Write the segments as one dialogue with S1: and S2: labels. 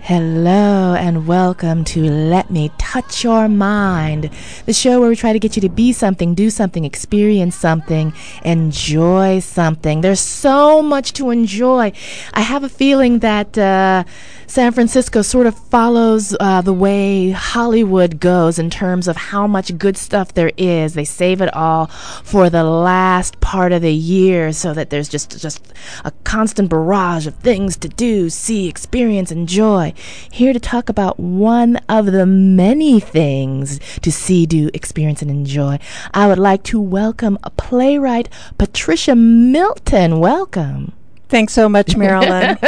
S1: Hello and welcome to Let Me Touch Your Mind, the show where we try to get you to be something, do something, experience something, enjoy something. There's so much to enjoy. I have a feeling that San Francisco sort of follows the way Hollywood goes in terms of how much good stuff there is. They save it all for the last part of the year so that there's just a constant barrage of things to do, see, experience, enjoy. Here to talk about one of the many things to see, do, experience, and enjoy, I would like to welcome a playwright, Patricia Milton. Welcome.
S2: Thanks so much, Marilyn.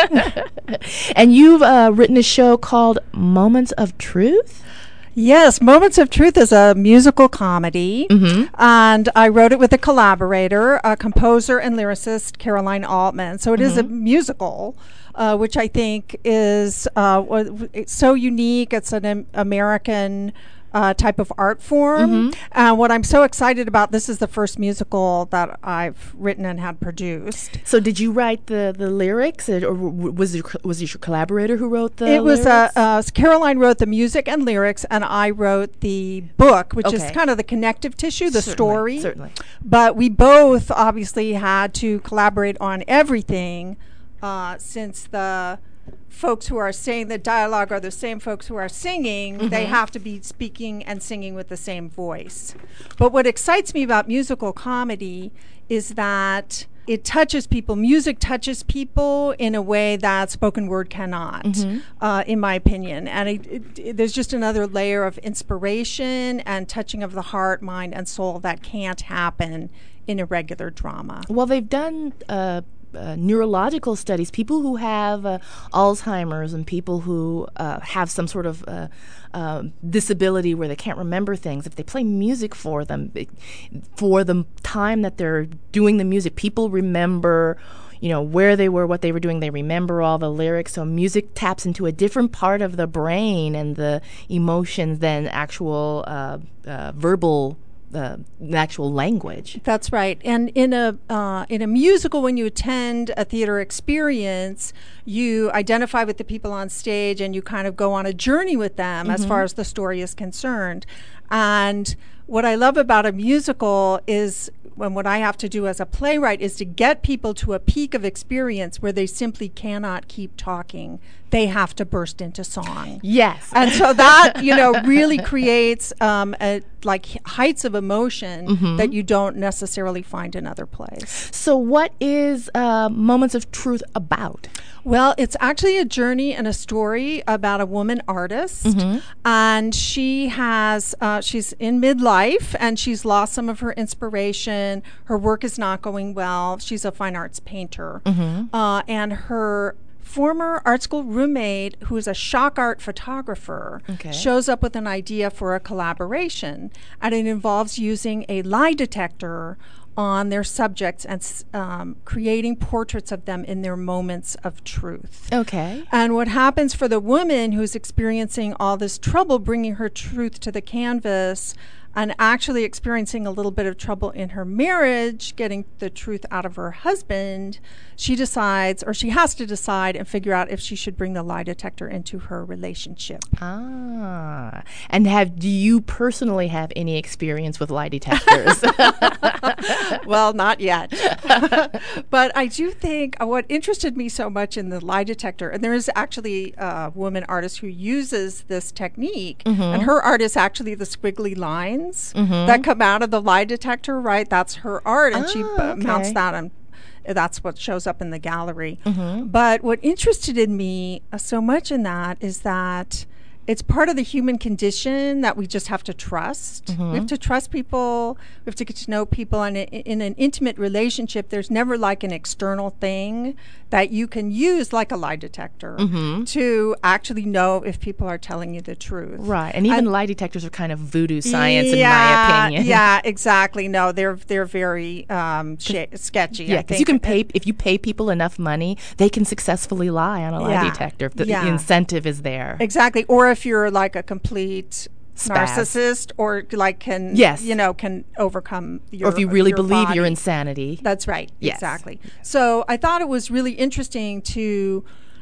S1: And you've written a show called Moments of Truth?
S2: Yes, Moments of Truth is a musical comedy, and I wrote it with a collaborator, a composer and lyricist, Caroline Altman. So it is a musical, which I think is it's so unique. It's an American type of art form. And what I'm so excited about, this is the first musical that I've written and had produced.
S1: So did you write the lyrics, or was it your collaborator who wrote the
S2: lyrics?
S1: It
S2: was Caroline wrote the music and lyrics, and I wrote the book, which is kind of the connective tissue, the story.
S1: Certainly.
S2: But we both obviously had to collaborate on everything, since the folks who are saying the dialogue are the same folks who are singing, they have to be speaking and singing with the same voice. But what excites me about musical comedy is that it touches people. Music touches people in a way that spoken word cannot, in my opinion. And there's just another layer of inspiration and touching of the heart, mind, and soul that can't happen in a regular drama.
S1: Well, they've done neurological studies, people who have Alzheimer's and people who have some sort of disability where they can't remember things. If they play music for them, for the time that they're doing the music, people remember, where they were, what they were doing. They remember all the lyrics. So music taps into a different part of the brain and the emotions than actual verbal the actual language.
S2: That's right. And in a musical, when you attend a theater experience, you identify with the people on stage and you kind of go on a journey with them as far as the story is concerned. And what I love about a musical is, when what I have to do as a playwright is to get people to a peak of experience where they simply cannot keep talking. They have to burst into song.
S1: Yes.
S2: And so that, really creates heights of emotion that you don't necessarily find in other plays.
S1: So what is Moments of Truth about?
S2: Well, it's actually a journey and a story about a woman artist. And she has, she's in midlife and she's lost some of her inspiration. Her work is not going well. She's a fine arts painter. And her former art school roommate, who is a shock art photographer, shows up with an idea for a collaboration, and it involves using a lie detector on their subjects and creating portraits of them in their moments of truth. And what happens for the woman who's experiencing all this trouble bringing her truth to the canvas and actually experiencing a little bit of trouble in her marriage, getting the truth out of her husband, she decides, or she has to decide and figure out if she should bring the lie detector into her relationship.
S1: And do you personally have any experience with lie detectors?
S2: Well, not yet. But I do think what interested me so much in the lie detector, and there is actually a woman artist who uses this technique, and her art is actually the squiggly lines that come out of the lie detector, right? That's her art, and she mounts that, and that's what shows up in the gallery. But what interested in me so much in that is that it's part of the human condition that we just have to trust. We have to trust people. We have to get to know people. And in an intimate relationship, there's never like an external thing that you can use, like a lie detector, to actually know if people are telling you the truth.
S1: Right. And even lie detectors are kind of voodoo science, in my opinion.
S2: Yeah, exactly. No, they're very sketchy.
S1: Yeah, because you can pay, if you pay people enough money, they can successfily lie on a lie detector if the incentive is there.
S2: Exactly. Or if you're like a complete narcissist, or like can overcome your,
S1: or if you really believe
S2: body.
S1: Your insanity.
S2: That's right.
S1: Yes.
S2: Exactly. So I thought it was really interesting to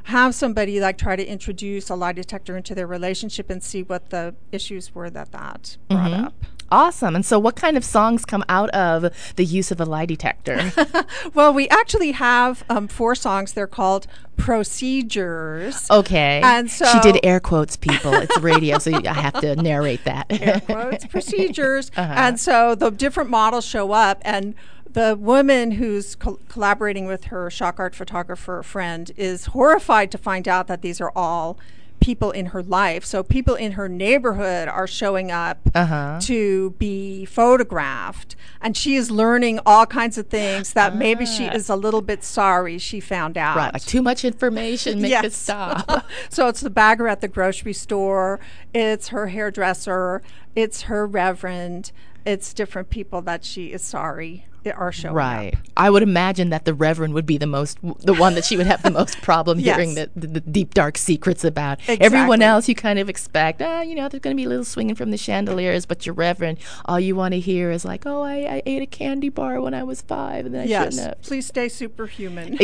S2: have somebody like try to introduce a lie detector into their relationship and see what the issues were that brought up.
S1: Awesome. And so what kind of songs come out of the use of a lie detector?
S2: Well, we actually have 4 songs. They're called Procedures.
S1: Okay.
S2: And so
S1: she did air quotes, people. It's radio, so I have to narrate that.
S2: Air quotes, Procedures. And so the different models show up, and the woman who's collaborating with her shock art photographer friend is horrified to find out that these are all people in her life. So people in her neighborhood are showing up to be photographed, and she is learning all kinds of things that maybe she is a little bit sorry she found out.
S1: Right, like too much information, make it stop.
S2: So it's the bagger at the grocery store, it's her hairdresser, it's her reverend, it's different people that she is sorry are showing up.
S1: I would imagine that the reverend would be the one that she would have the most problem hearing the deep dark secrets about.
S2: Exactly.
S1: Everyone else you kind of expect, there's going to be a little swinging from the chandeliers, but your reverend, all you want to hear is like, I ate a candy bar when I was 5 and then I shouldn't have.
S2: Please stay superhuman.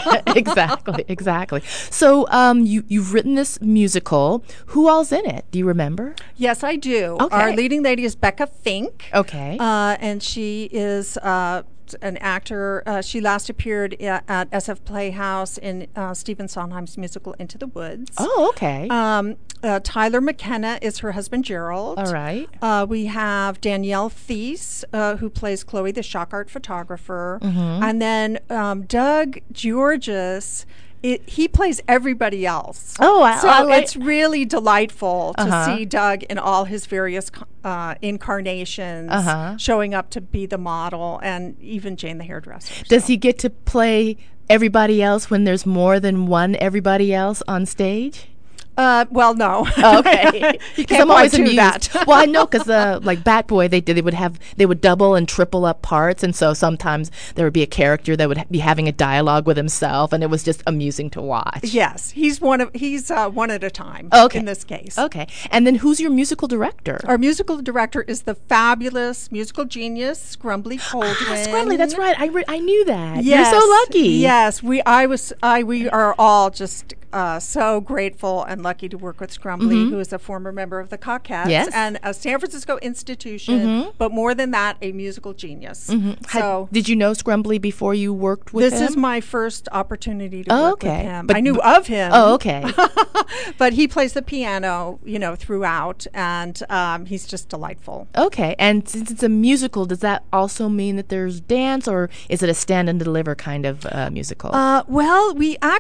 S1: Exactly. So you've written this musical. Who all's in it? Do you remember?
S2: Yes, I do.
S1: Okay.
S2: Our leading lady is Becca Fink.
S1: Okay.
S2: And she is an actor. She last appeared at SF Playhouse in Stephen Sondheim's musical Into the Woods.
S1: Oh, okay.
S2: Tyler McKenna is her husband, Gerald.
S1: All right.
S2: We have Danielle Thies, who plays Chloe, the shock art photographer. And then Doug Georges, he plays everybody else.
S1: Oh,
S2: so it's really delightful to see Doug in all his various incarnations, showing up to be the model, and even Jane the hairdresser.
S1: Does he get to play everybody else when there's more than one everybody else on stage?
S2: Well, no.
S1: Okay.
S2: Because
S1: I'm always amused.
S2: That.
S1: Well, I know because like Bat Boy, they would double and triple up parts, and so sometimes there would be a character that would be having a dialogue with himself, and it was just amusing to watch.
S2: Yes, he's one at a time.
S1: Okay.
S2: In this case.
S1: Okay. And then who's your musical director?
S2: Our musical director is the fabulous musical genius Scrumbly Coldwin.
S1: Scrumbly, that's right. I knew that.
S2: Yes.
S1: You're so lucky.
S2: Yes, we are all just so grateful and lucky to work with Scrumbly, who is a former member of the Cockettes and a San Francisco institution, but more than that, a musical genius. So,
S1: did you know Scrumbly before you worked with him?
S2: This is my first opportunity to work with him.
S1: But
S2: I knew of him.
S1: Oh, okay.
S2: But he plays the piano, throughout, and he's just delightful.
S1: Okay, and since it's a musical, does that also mean that there's dance, or is it a stand and deliver kind of musical?
S2: Well,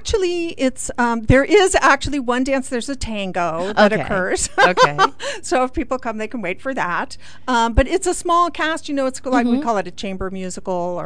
S2: there is actually one dance. There's a tango that occurs.
S1: Okay.
S2: So if people come, they can wait for that. But it's a small cast. It's like we call it a chamber musical or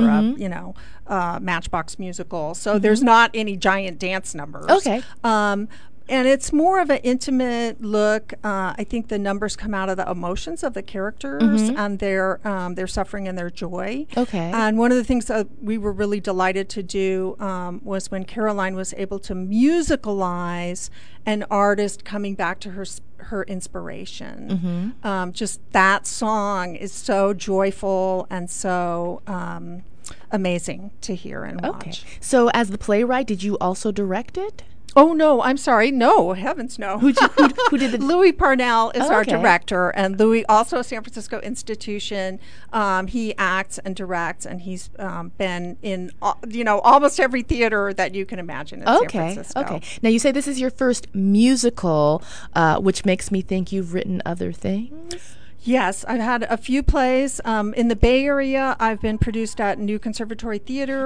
S2: a Matchbox musical. So there's not any giant dance numbers.
S1: Okay.
S2: And it's more of an intimate look. I think the numbers come out of the emotions of the characters and their suffering and their joy.
S1: Okay.
S2: And one of the things that we were really delighted to do was when Caroline was able to musicalize an artist coming back to her inspiration. Just that song is so joyful and so amazing to hear and watch.
S1: Okay. So as the playwright, did you also direct it?
S2: Oh, no, I'm sorry. No, heavens no.
S1: Who did the...
S2: Louis Parnell is our director, and Louis, also a San Francisco institution. He acts and directs, and he's been in, almost every theater that you can imagine in San Francisco.
S1: Okay. Now, you say this is your first musical, which makes me think you've written other things?
S2: Yes, I've had a few plays. In the Bay Area, I've been produced at New Conservatory Theater,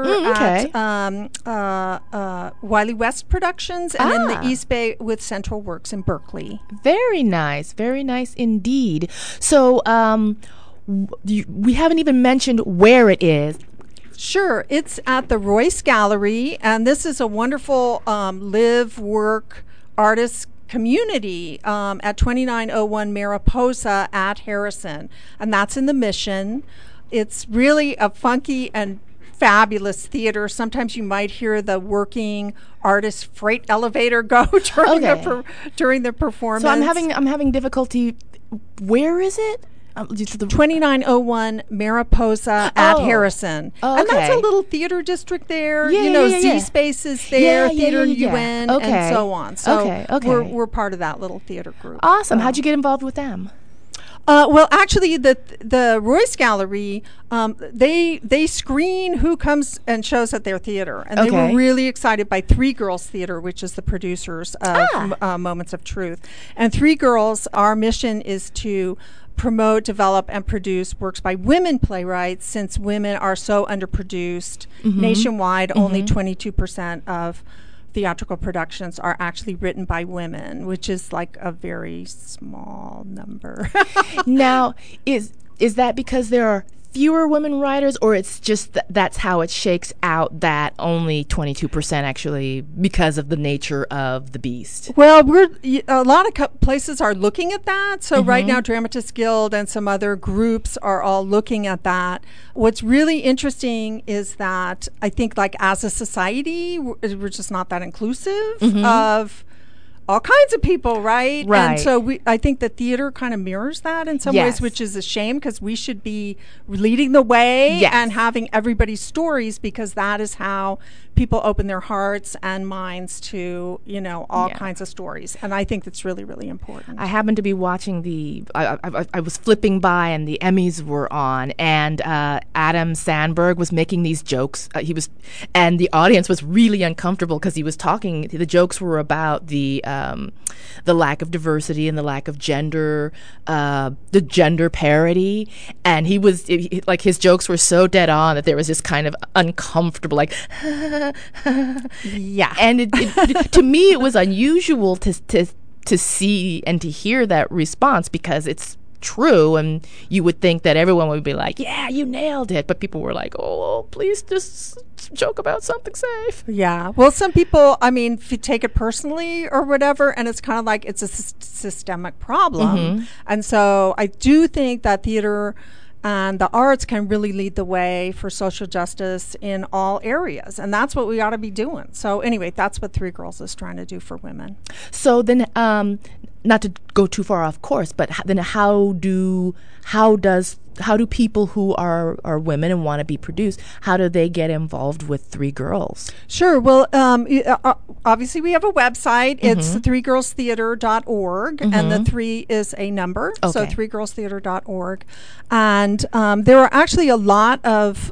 S2: at Wiley West Productions, and in the East Bay with Central Works in Berkeley.
S1: Very nice indeed. So we haven't even mentioned where it is.
S2: Sure, it's at the Royce Gallery, and this is a wonderful live, work, artist community at 2901 Mariposa at Harrison, and that's in the Mission. It's really a funky and fabulous theater. Sometimes you might hear the working artist freight elevator go during the performance.
S1: So I'm having difficulty. Where is it? The
S2: 2901 Mariposa at Harrison.
S1: Oh,
S2: and that's
S1: okay.
S2: a little theater district there.
S1: Yeah.
S2: Z Space is there, Theater UN,
S1: Okay.
S2: and so on. So
S1: Okay.
S2: we're part of that little theater group.
S1: Awesome. How'd you get involved with them?
S2: Well, actually, the Royce Gallery, they screen who comes and shows at their theater, and they were really excited by Three Girls Theater, which is the producers of Moments of Truth. And Three Girls, our mission is to promote, develop, and produce works by women playwrights, since women are so underproduced nationwide. Only 22% of theatrical productions are actually written by women, which is like a very small number.
S1: Now, is that because there are fewer women writers, or it's just that's how it shakes out, that only 22% actually, because of the nature of the beast?
S2: Well, a lot of places are looking at that. So right now, Dramatists Guild and some other groups are all looking at that. What's really interesting is that I think, like, as a society, we're just not that inclusive of all kinds of people, right? And so I think the theater kind of mirrors that in some ways, which is a shame, because we should be leading the way and having everybody's stories, because that is how people open their hearts and minds to, all kinds of stories. And I think that's really, really important.
S1: I happened to be watching I was flipping by, and the Emmys were on, and Adam Sandberg was making these jokes. And the audience was really uncomfortable, because he was talking. The jokes were about the lack of diversity and the lack of gender, the gender parity, and like his jokes were so dead on that there was this kind of uncomfortable, like,
S2: yeah.
S1: And to me, it was unusual to see and to hear that response, because it's true, and you would think that everyone would be like, yeah, you nailed it, but people were like, oh, please just joke about something safe.
S2: Yeah. Well, some people, if you take it personally or whatever, and it's kind of like it's a systemic problem. And so I do think that theater and the arts can really lead the way for social justice in all areas. And that's what we ought to be doing. So anyway, that's what Three Girls is trying to do for women.
S1: So then, not to go too far off course, but then how do people who are women and want to be produced, how do they get involved with Three Girls?
S2: Sure. Well, obviously we have a website. It's threegirlstheater.org, and the 3 is a number. So threegirlstheater.org. And there are actually a lot of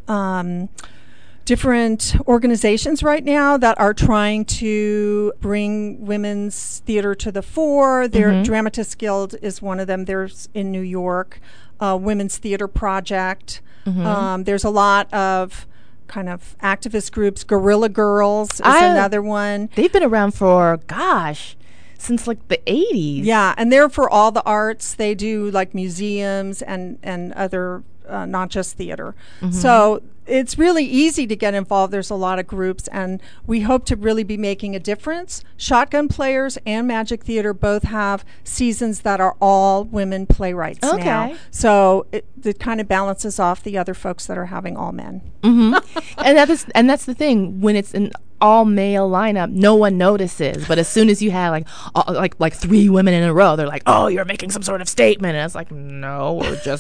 S2: different organizations right now that are trying to bring women's theater to the fore. Dramatists Guild is one of them. There's in New York, Women's Theater Project. There's a lot of kind of activist groups. Guerrilla Girls is another one.
S1: They've been around for, since like the 80s.
S2: Yeah, and they're for all the arts. They do like museums and other, not just theater. So it's really easy to get involved. There's a lot of groups, and we hope to really be making a difference. Shotgun Players and Magic Theater both have seasons that are all women playwrights now. So it kind of balances off the other folks that are having all men.
S1: And that's the thing. When it's an all male lineup, no one notices. But as soon as you have like 3 women in a row, they're like, "Oh, you're making some sort of statement." And it's like, no,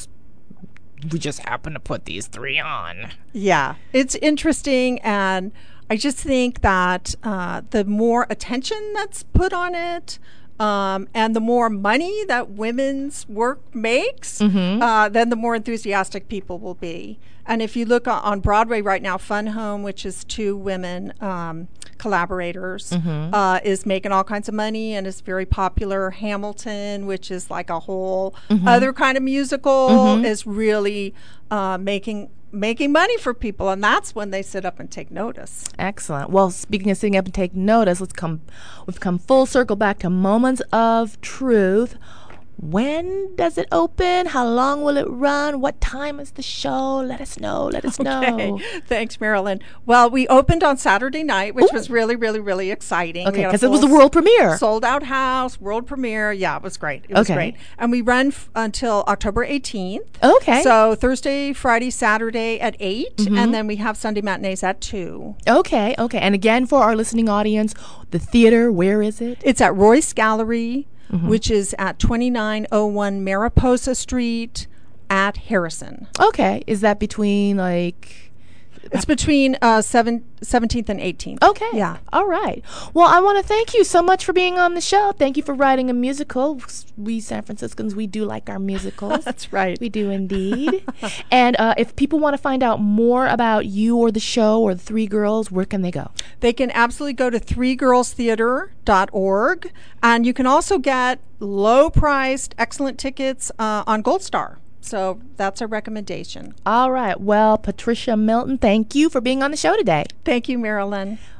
S1: we just happen to put these 3 on.
S2: Yeah, it's interesting, and I just think that the more attention that's put on it, and the more money that women's work makes, then the more enthusiastic people will be. And if you look on Broadway right now, Fun Home, which is 2 women collaborators, is making all kinds of money and is very popular. Hamilton, which is like a whole other kind of musical, is really making money for people, and that's when they sit up and take notice.
S1: Excellent. Well, speaking of sitting up and taking notice, we've come full circle back to Moments of Truth. When does it open? How long will it run? What time is the show? Let us know.
S2: Okay. Thanks, Marilyn. Well, we opened on Saturday night, which was really, really, really exciting.
S1: Okay, because it was the world premiere.
S2: Sold out house, world premiere. Yeah, it was great. It was great. And we run until October 18th.
S1: Okay.
S2: So Thursday, Friday, Saturday at 8, and then we have Sunday matinees at 2.
S1: Okay. And again, for our listening audience, the theater, where is it?
S2: It's at Royce Gallery, which is at 2901 Mariposa Street, at Harrison.
S1: Okay. Is that between like...
S2: It's between 17th and 18th.
S1: Okay.
S2: Yeah.
S1: All right. Well, I want to thank you so much for being on the show. Thank you for writing a musical. We San Franciscans, we do like our musicals.
S2: That's right.
S1: We do indeed. And if people want to find out more about you or the show or the Three Girls, where can they go?
S2: They can absolutely go to threegirlstheater.org. And you can also get low-priced, excellent tickets on Gold Star. So that's a recommendation.
S1: All right. Well, Patricia Milton, thank you for being on the show today.
S2: Thank you, Marilyn.